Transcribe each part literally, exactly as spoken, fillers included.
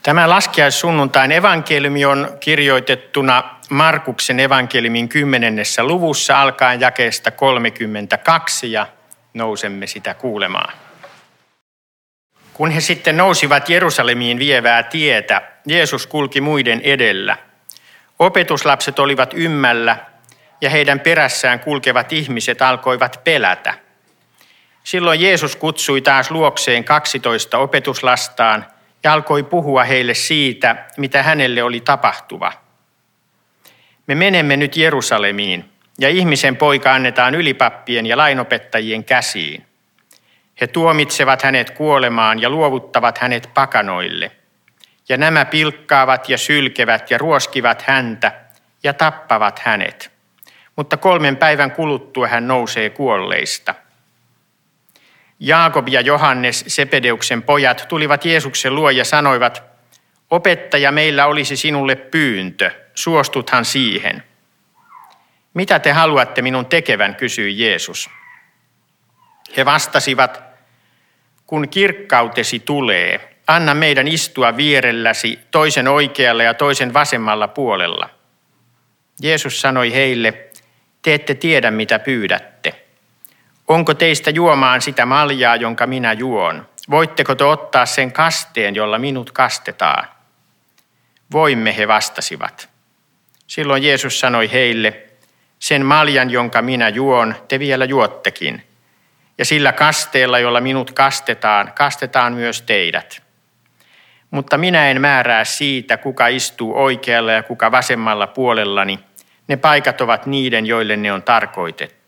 Tämä laskiaissunnuntain evankeliumi on kirjoitettuna Markuksen evankeliumin kymmenennessä luvussa alkaen jakeesta kolmekymmentäkaksi ja nousemme sitä kuulemaan. Kun he sitten nousivat Jerusalemiin vievää tietä, Jeesus kulki muiden edellä. Opetuslapset olivat ymmällä ja heidän perässään kulkevat ihmiset alkoivat pelätä. Silloin Jeesus kutsui taas luokseen kaksitoista opetuslastaan ja alkoi puhua heille siitä, mitä hänelle oli tapahtuva. Me menemme nyt Jerusalemiin ja ihmisen poika annetaan ylipappien ja lainopettajien käsiin. He tuomitsevat hänet kuolemaan ja luovuttavat hänet pakanoille. Ja nämä pilkkaavat ja sylkevät ja ruoskivat häntä ja tappavat hänet. Mutta kolmen päivän kuluttua hän nousee kuolleista. Jaakob ja Johannes, Sebedeuksen pojat, tulivat Jeesuksen luo ja sanoivat, opettaja, meillä olisi sinulle pyyntö, suostuthan siihen. Mitä te haluatte minun tekevän, kysyi Jeesus. He vastasivat, kun kirkkautesi tulee, anna meidän istua vierelläsi toisen oikealla ja toisen vasemmalla puolella. Jeesus sanoi heille, te ette tiedä mitä pyydätte. Onko teistä juomaan sitä maljaa, jonka minä juon? Voitteko te ottaa sen kasteen, jolla minut kastetaan? Voimme, he vastasivat. Silloin Jeesus sanoi heille, sen maljan, jonka minä juon, te vielä juottekin. Ja sillä kasteella, jolla minut kastetaan, kastetaan myös teidät. Mutta minä en määrää siitä, kuka istuu oikealla ja kuka vasemmalla puolellani. Ne paikat ovat niiden, joille ne on tarkoitettu.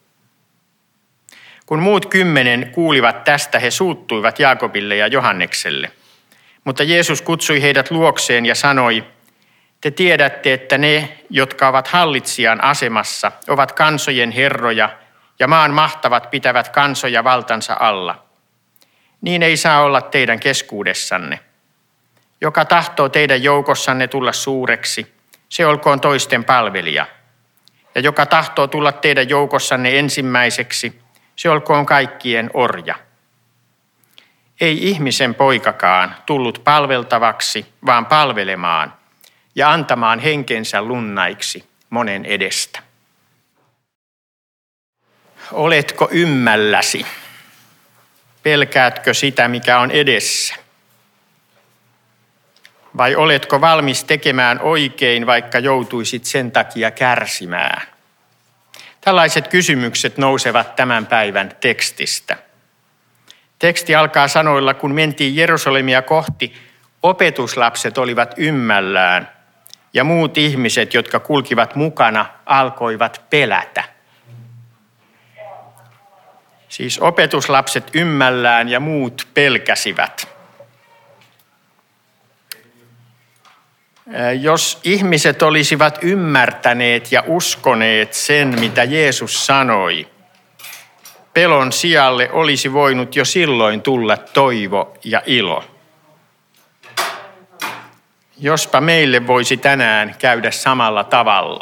Kun muut kymmenen kuulivat tästä, he suuttuivat Jaakobille ja Johannekselle. Mutta Jeesus kutsui heidät luokseen ja sanoi, te tiedätte, että ne, jotka ovat hallitsijan asemassa, ovat kansojen herroja ja maan mahtavat pitävät kansoja valtansa alla. Niin ei saa olla teidän keskuudessanne. Joka tahtoo teidän joukossanne tulla suureksi, se olkoon toisten palvelija. Ja joka tahtoo tulla teidän joukossanne ensimmäiseksi, se olkoon kaikkien orja. Ei ihmisen poikakaan tullut palveltavaksi, vaan palvelemaan ja antamaan henkensä lunnaiksi monen edestä. Oletko ymmälläsi? Pelkäätkö sitä, mikä on edessä? Vai oletko valmis tekemään oikein, vaikka joutuisit sen takia kärsimään? Tällaiset kysymykset nousevat tämän päivän tekstistä. Teksti alkaa sanoilla, kun mentiin Jerusalemia kohti, opetuslapset olivat ymmällään ja muut ihmiset, jotka kulkivat mukana, alkoivat pelätä. Siis opetuslapset ymmällään ja muut pelkäsivät. Jos ihmiset olisivat ymmärtäneet ja uskoneet sen, mitä Jeesus sanoi, pelon sijalle olisi voinut jo silloin tulla toivo ja ilo. Jospa meille voisi tänään käydä samalla tavalla.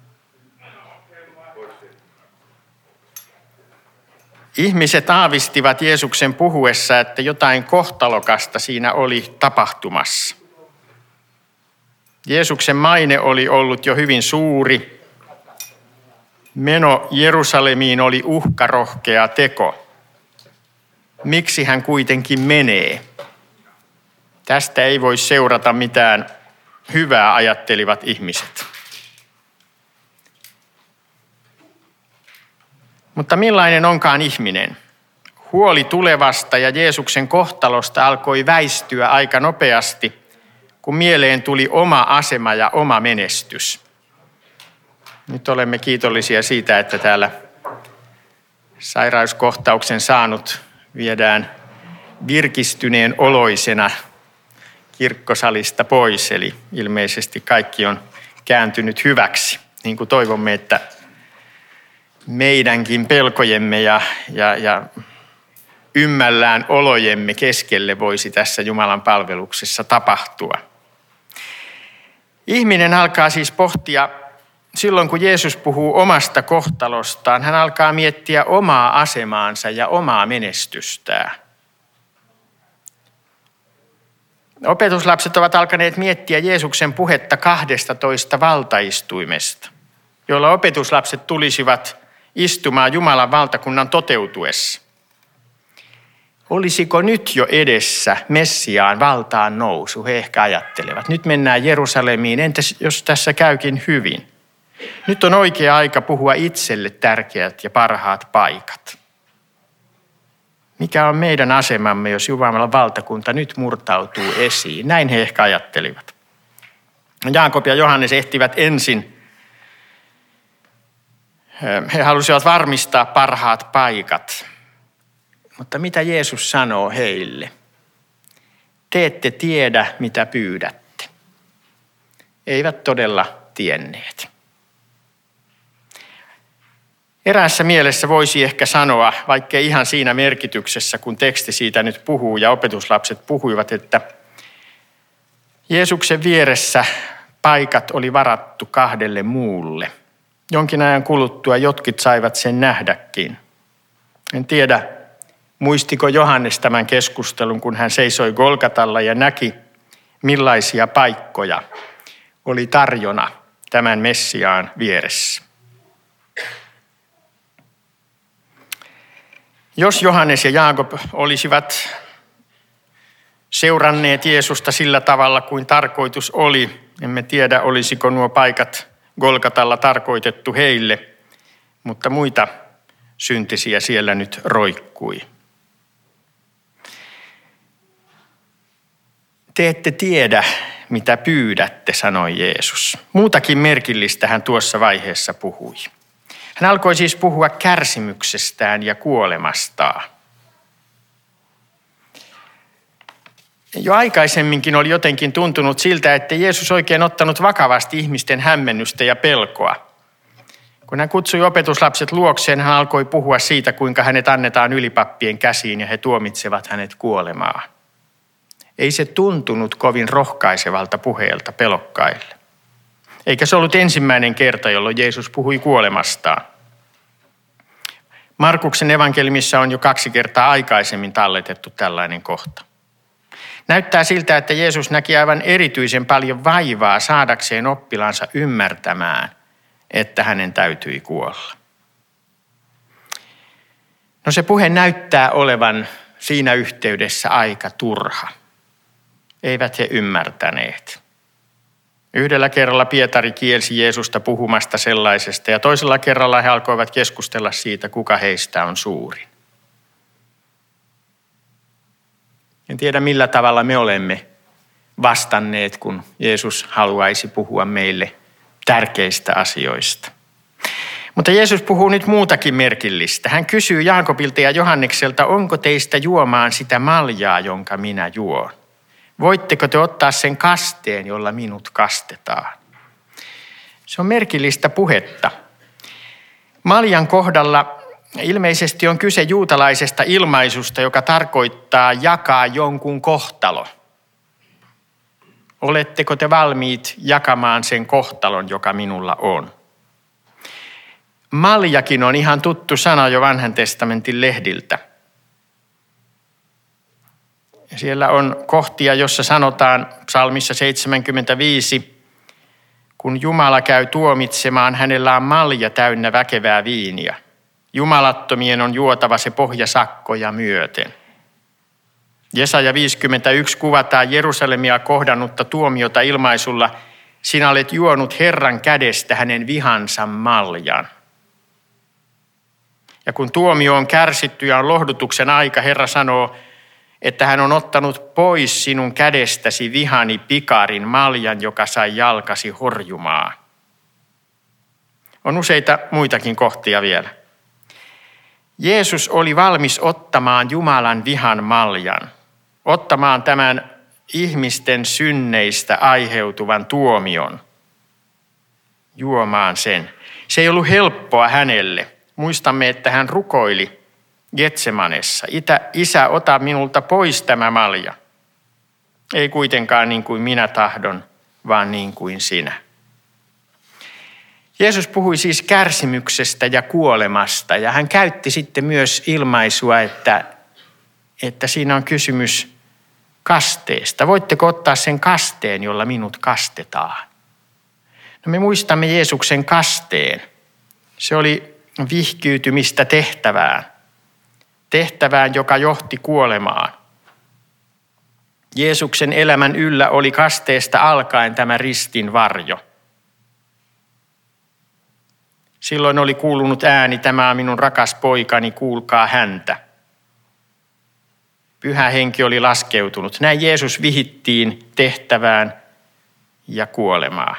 Ihmiset aavistivat Jeesuksen puhuessa, että jotain kohtalokasta siinä oli tapahtumassa. Jeesuksen maine oli ollut jo hyvin suuri. Meno Jerusalemiin oli uhkarohkea teko. Miksi hän kuitenkin menee? Tästä ei voi seurata mitään hyvää, ajattelivat ihmiset. Mutta millainen onkaan ihminen? Huoli tulevasta ja Jeesuksen kohtalosta alkoi väistyä aika nopeasti, kun mieleen tuli oma asema ja oma menestys. Nyt olemme kiitollisia siitä, että täällä sairauskohtauksen saanut viedään virkistyneen oloisena kirkkosalista pois. Eli ilmeisesti kaikki on kääntynyt hyväksi, niin kuin toivomme, että meidänkin pelkojemme ja, ja, ja ymmällään olojemme keskelle voisi tässä Jumalan palveluksessa tapahtua. Ihminen alkaa siis pohtia, silloin kun Jeesus puhuu omasta kohtalostaan, hän alkaa miettiä omaa asemaansa ja omaa menestystään. Opetuslapset ovat alkaneet miettiä Jeesuksen puhetta kahdestatoista valtaistuimesta, joilla opetuslapset tulisivat istumaan Jumalan valtakunnan toteutuessa. Olisiko nyt jo edessä Messiaan valtaan nousu? He ehkä ajattelevat. Nyt mennään Jerusalemiin, entäs jos tässä käykin hyvin? Nyt on oikea aika puhua itselle tärkeät ja parhaat paikat. Mikä on meidän asemamme, jos Jumalan valtakunta nyt murtautuu esiin? Näin he ehkä ajattelivat. Jaakob ja Johannes ehtivät ensin. He halusivat varmistaa parhaat paikat. Mutta mitä Jeesus sanoo heille? Te ette tiedä, mitä pyydätte. Eivät todella tienneet. Eräässä mielessä voisi ehkä sanoa, vaikkei ihan siinä merkityksessä, kun teksti siitä nyt puhuu ja opetuslapset puhuivat, että Jeesuksen vieressä paikat oli varattu kahdelle muulle. Jonkin ajan kuluttua jotkut saivat sen nähdäkin. En tiedä, muistiko Johannes tämän keskustelun, kun hän seisoi Golgatalla ja näki, millaisia paikkoja oli tarjona tämän Messiaan vieressä. Jos Johannes ja Jaakob olisivat seuranneet Jeesusta sillä tavalla kuin tarkoitus oli, emme tiedä olisiko nuo paikat Golgatalla tarkoitettu heille, mutta muita syntisiä siellä nyt roikkui. Te ette tiedä, mitä pyydätte, sanoi Jeesus. Muutakin merkillistä hän tuossa vaiheessa puhui. Hän alkoi siis puhua kärsimyksestään ja kuolemastaan. Jo aikaisemminkin oli jotenkin tuntunut siltä, että Jeesus oikein ottanut vakavasti ihmisten hämmennystä ja pelkoa. Kun hän kutsui opetuslapset luokseen, hän alkoi puhua siitä, kuinka hänet annetaan ylipappien käsiin ja he tuomitsevat hänet kuolemaan. Ei se tuntunut kovin rohkaisevalta puheelta pelokkaille. Eikä se ollut ensimmäinen kerta, jolloin Jeesus puhui kuolemastaan. Markuksen evankeliumissa on jo kaksi kertaa aikaisemmin talletettu tällainen kohta. Näyttää siltä, että Jeesus näki aivan erityisen paljon vaivaa saadakseen oppilaansa ymmärtämään, että hänen täytyi kuolla. No se puhe näyttää olevan siinä yhteydessä aika turha. Eivät he ymmärtäneet. Yhdellä kerralla Pietari kielsi Jeesusta puhumasta sellaisesta ja toisella kerralla he alkoivat keskustella siitä, kuka heistä on suurin. En tiedä millä tavalla me olemme vastanneet, kun Jeesus haluaisi puhua meille tärkeistä asioista. Mutta Jeesus puhuu nyt muutakin merkillistä. Hän kysyy Jaakobilta ja Johannekselta, onko teistä juomaan sitä maljaa, jonka minä juon? Voitteko te ottaa sen kasteen, jolla minut kastetaan? Se on merkillistä puhetta. Maljan kohdalla ilmeisesti on kyse juutalaisesta ilmaisusta, joka tarkoittaa jakaa jonkun kohtalo. Oletteko te valmiit jakamaan sen kohtalon, joka minulla on? Maljakin on ihan tuttu sana jo Vanhan testamentin lehdiltä. Siellä on kohtia, jossa sanotaan psalmissa seitsemänkymmentäviisi, kun Jumala käy tuomitsemaan, hänellä on malja täynnä väkevää viiniä. Jumalattomien on juotava se pohjasakkoja myöten. Jesaja viisikymmentäyksi kuvataan Jerusalemia kohdannutta tuomiota ilmaisulla, sinä olet juonut Herran kädestä hänen vihansa maljan. Ja kun tuomio on kärsitty ja on lohdutuksen aika, Herra sanoo, että hän on ottanut pois sinun kädestäsi vihani pikarin maljan, joka sai jalkasi horjumaan. On useita muitakin kohtia vielä. Jeesus oli valmis ottamaan Jumalan vihan maljan, ottamaan tämän ihmisten synneistä aiheutuvan tuomion, juomaan sen. Se ei ollut helppoa hänelle. Muistamme, että hän rukoili Getsemanessa. Itä, isä, ota minulta pois tämä malja. Ei kuitenkaan niin kuin minä tahdon, vaan niin kuin sinä. Jeesus puhui siis kärsimyksestä ja kuolemasta ja hän käytti sitten myös ilmaisua, että, että siinä on kysymys kasteesta. Voitteko ottaa sen kasteen, jolla minut kastetaan? No me muistamme Jeesuksen kasteen. Se oli vihkiytymistä tehtävään. Tehtävään, joka johti kuolemaan. Jeesuksen elämän yllä oli kasteesta alkaen tämä ristin varjo. Silloin oli kuulunut ääni, tämä on minun rakas poikani, kuulkaa häntä. Pyhä henki oli laskeutunut. Näin Jeesus vihittiin tehtävään ja kuolemaan.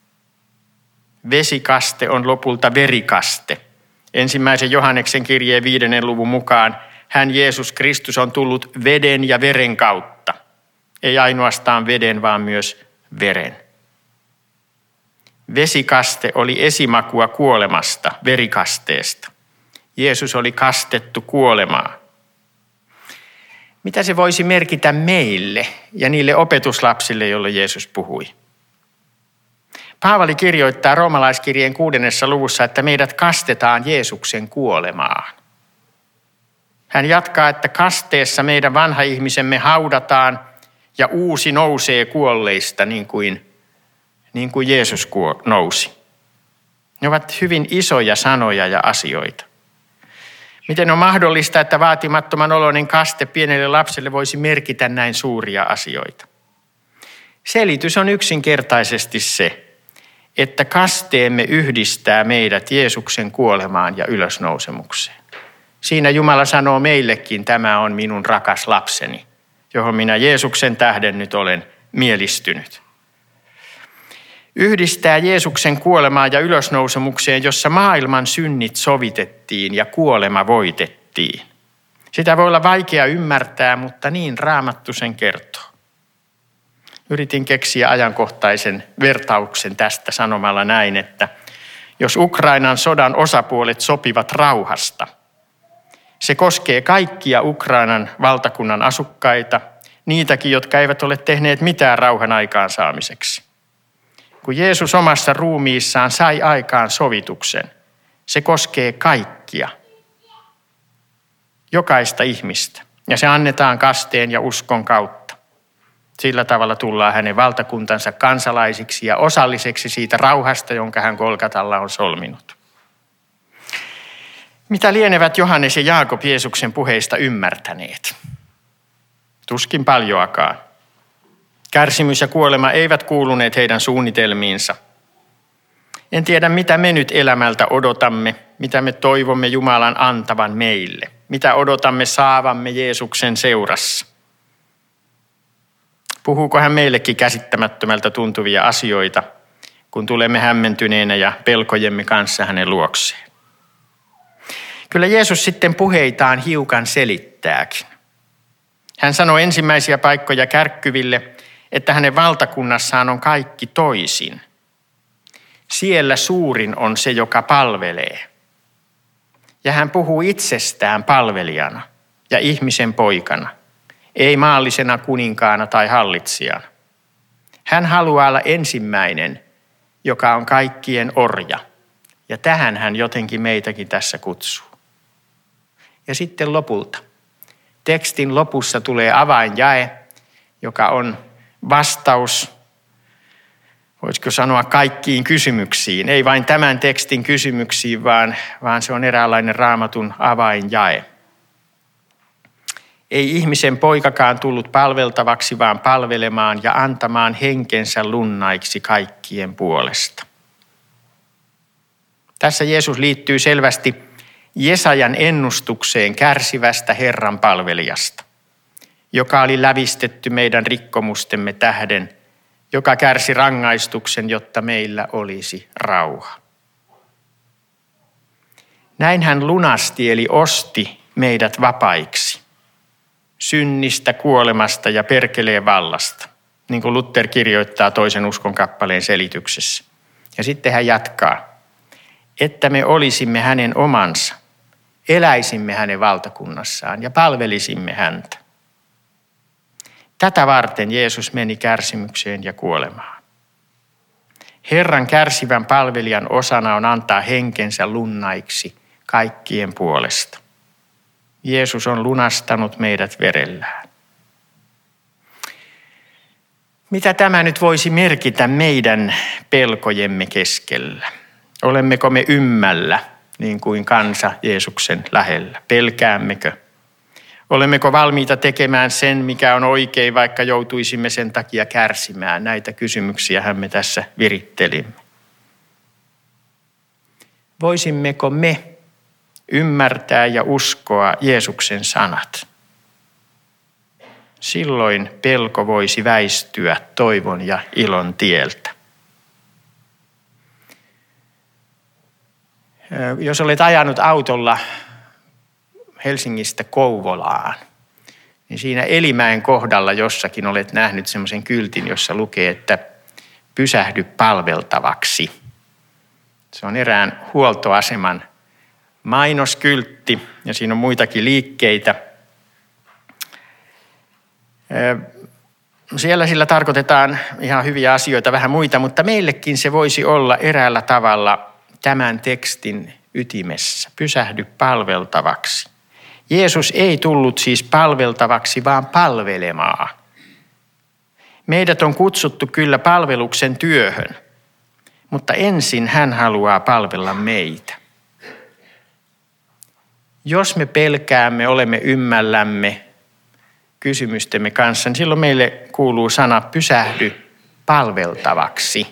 Vesikaste on lopulta verikaste. Ensimmäisen Johanneksen kirjeen viidennen luvun mukaan hän Jeesus Kristus on tullut veden ja veren kautta. Ei ainoastaan veden, vaan myös veren. Vesikaste oli esimakua kuolemasta, verikasteesta. Jeesus oli kastettu kuolemaan. Mitä se voisi merkitä meille ja niille opetuslapsille, joille Jeesus puhui? Paavali kirjoittaa roomalaiskirjeen kuudennessa luvussa, että meidät kastetaan Jeesuksen kuolemaan. Hän jatkaa, että kasteessa meidän vanha ihmisemme haudataan ja uusi nousee kuolleista niin kuin, niin kuin Jeesus nousi. Ne ovat hyvin isoja sanoja ja asioita. Miten on mahdollista, että vaatimattoman oloinen kaste pienelle lapselle voisi merkitä näin suuria asioita? Selitys on yksinkertaisesti se, että kasteemme yhdistää meidät Jeesuksen kuolemaan ja ylösnousemukseen. Siinä Jumala sanoo meillekin, tämä on minun rakas lapseni, johon minä Jeesuksen tähden nyt olen mielistynyt. Yhdistää Jeesuksen kuolemaan ja ylösnousemukseen, jossa maailman synnit sovitettiin ja kuolema voitettiin. Sitä voi olla vaikea ymmärtää, mutta niin Raamattu sen kertoo. Yritin keksiä ajankohtaisen vertauksen tästä sanomalla näin, että jos Ukrainan sodan osapuolet sopivat rauhasta, se koskee kaikkia Ukrainan valtakunnan asukkaita, niitäkin, jotka eivät ole tehneet mitään rauhan aikaansaamiseksi. Kun Jeesus omassa ruumiissaan sai aikaan sovituksen, se koskee kaikkia, jokaista ihmistä, ja se annetaan kasteen ja uskon kautta. Sillä tavalla tullaan hänen valtakuntansa kansalaisiksi ja osalliseksi siitä rauhasta, jonka hän Golgatalla on solminut. Mitä lienevät Johannes ja Jaakob Jeesuksen puheista ymmärtäneet? Tuskin paljoakaan. Kärsimys ja kuolema eivät kuuluneet heidän suunnitelmiinsa. En tiedä, mitä me nyt elämältä odotamme, mitä me toivomme Jumalan antavan meille, mitä odotamme saavamme Jeesuksen seurassa. Puhuuko hän meillekin käsittämättömältä tuntuvia asioita, kun tulemme hämmentyneenä ja pelkojemme kanssa hänen luokseen? Kyllä Jeesus sitten puheitaan hiukan selittääkin. Hän sanoi ensimmäisiä paikkoja kärkkyville, että hänen valtakunnassaan on kaikki toisin. Siellä suurin on se, joka palvelee. Ja hän puhuu itsestään palvelijana ja ihmisen poikana, ei maallisena kuninkaana tai hallitsijana. Hän haluaa olla ensimmäinen, joka on kaikkien orja. Ja tähän hän jotenkin meitäkin tässä kutsuu. Ja sitten lopulta. Tekstin lopussa tulee avainjae, joka on vastaus, voisiko sanoa kaikkiin kysymyksiin. Ei vain tämän tekstin kysymyksiin, vaan, vaan se on eräänlainen Raamatun avainjae. Ei ihmisen poikakaan tullut palveltavaksi, vaan palvelemaan ja antamaan henkensä lunnaiksi kaikkien puolesta. Tässä Jeesus liittyy selvästi Jesajan ennustukseen kärsivästä Herran palvelijasta, joka oli lävistetty meidän rikkomustemme tähden, joka kärsi rangaistuksen, jotta meillä olisi rauha. Näin hän lunasti eli osti meidät vapaiksi synnistä, kuolemasta ja perkeleen vallasta, niin kuin Luther kirjoittaa toisen uskon kappaleen selityksessä. Ja sitten hän jatkaa, että me olisimme hänen omansa, eläisimme hänen valtakunnassaan ja palvelisimme häntä. Tätä varten Jeesus meni kärsimykseen ja kuolemaan. Herran kärsivän palvelijan osana on antaa henkensä lunnaiksi kaikkien puolesta. Jeesus on lunastanut meidät verellään. Mitä tämä nyt voisi merkitä meidän pelkojemme keskellä? Olemmeko me ymmällä niin kuin kansa Jeesuksen lähellä? Pelkäämmekö? Olemmeko valmiita tekemään sen, mikä on oikein, vaikka joutuisimme sen takia kärsimään? Näitä kysymyksiähän me tässä virittelimme. Voisimmeko me ymmärtää ja uskoa Jeesuksen sanat? Silloin pelko voisi väistyä toivon ja ilon tieltä. Jos olet ajanut autolla Helsingistä Kouvolaan, niin siinä Elimäen kohdalla jossakin olet nähnyt semmoisen kyltin, jossa lukee, että pysähdy palveltavaksi. Se on erään huoltoaseman mainoskyltti ja siinä on muitakin liikkeitä. Siellä sillä tarkoitetaan ihan hyviä asioita, vähän muita, mutta meillekin se voisi olla eräällä tavalla tämän tekstin ytimessä. Pysähdy palveltavaksi. Jeesus ei tullut siis palveltavaksi, vaan palvelemaan. Meidät on kutsuttu kyllä palveluksen työhön, mutta ensin hän haluaa palvella meitä. Jos me pelkäämme, olemme ymmällämme kysymystemme kanssa, niin silloin meille kuuluu sana pysähdy palveltavaksi.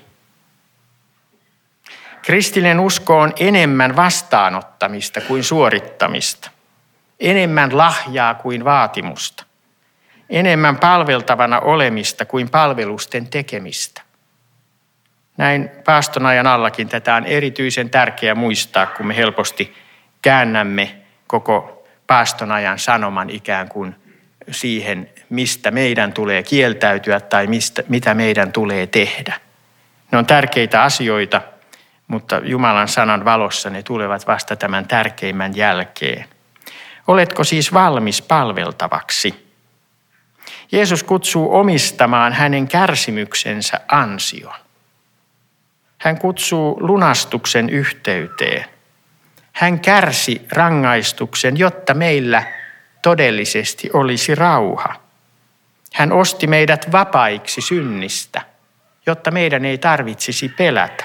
Kristillinen usko on enemmän vastaanottamista kuin suorittamista. Enemmän lahjaa kuin vaatimusta. Enemmän palveltavana olemista kuin palvelusten tekemistä. Näin paaston ajan allakin tätä on erityisen tärkeää muistaa, kun me helposti käännämme koko paaston ajan sanoman ikään kuin siihen, mistä meidän tulee kieltäytyä tai mistä, mitä meidän tulee tehdä. Ne on tärkeitä asioita, mutta Jumalan sanan valossa ne tulevat vasta tämän tärkeimmän jälkeen. Oletko siis valmis palveltavaksi? Jeesus kutsuu omistamaan hänen kärsimyksensä ansion. Hän kutsuu lunastuksen yhteyteen. Hän kärsi rangaistuksen, jotta meillä todellisesti olisi rauha. Hän osti meidät vapaiksi synnistä, jotta meidän ei tarvitsisi pelätä.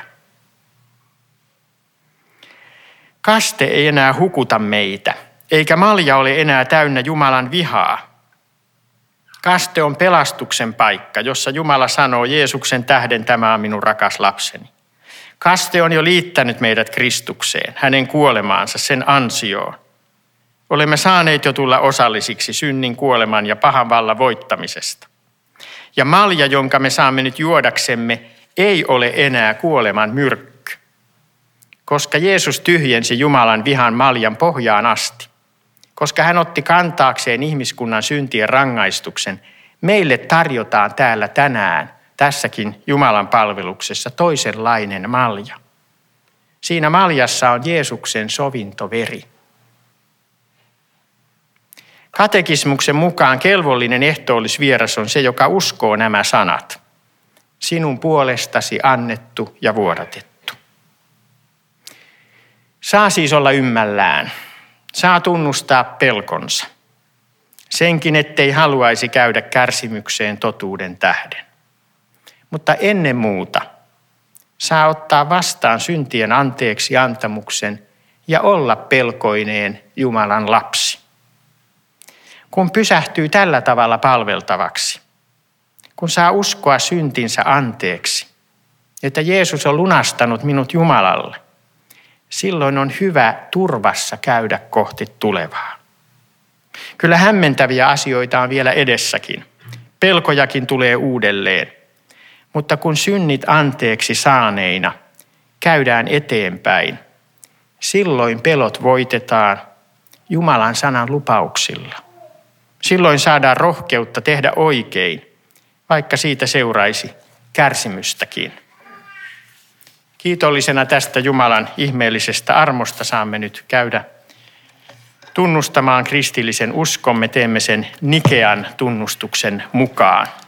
Kaste ei enää hukuta meitä, eikä malja ole enää täynnä Jumalan vihaa. Kaste on pelastuksen paikka, jossa Jumala sanoo Jeesuksen tähden tämä on minun rakas lapseni. Kaste on jo liittänyt meidät Kristukseen, hänen kuolemaansa, sen ansioon. Olemme saaneet jo tulla osallisiksi synnin, kuoleman ja pahan vallan voittamisesta. Ja malja, jonka me saamme nyt juodaksemme, ei ole enää kuoleman myrkky, koska Jeesus tyhjensi Jumalan vihan maljan pohjaan asti. Koska hän otti kantaakseen ihmiskunnan syntien rangaistuksen, meille tarjotaan täällä tänään, tässäkin Jumalan palveluksessa, toisenlainen malja. Siinä maljassa on Jeesuksen sovintoveri. Katekismuksen mukaan kelvollinen ehtoollisvieras on se, joka uskoo nämä sanat. Sinun puolestasi annettu ja vuodatettu. Saa siis olla ymmällään. Saa tunnustaa pelkonsa. Senkin, ettei haluaisi käydä kärsimykseen totuuden tähden. Mutta ennen muuta saa ottaa vastaan syntien anteeksi antamuksen ja olla pelkoineen Jumalan lapsi. Kun pysähtyy tällä tavalla palveltavaksi, kun saa uskoa syntinsä anteeksi, että Jeesus on lunastanut minut Jumalalle, silloin on hyvä turvassa käydä kohti tulevaa. Kyllä hämmentäviä asioita on vielä edessäkin. Pelkojakin tulee uudelleen. Mutta kun synnit anteeksi saaneina käydään eteenpäin, silloin pelot voitetaan Jumalan sanan lupauksilla. Silloin saadaan rohkeutta tehdä oikein, vaikka siitä seuraisi kärsimystäkin. Kiitollisena tästä Jumalan ihmeellisestä armosta saamme nyt käydä tunnustamaan kristillisen uskomme. Teemme sen Nikean tunnustuksen mukaan.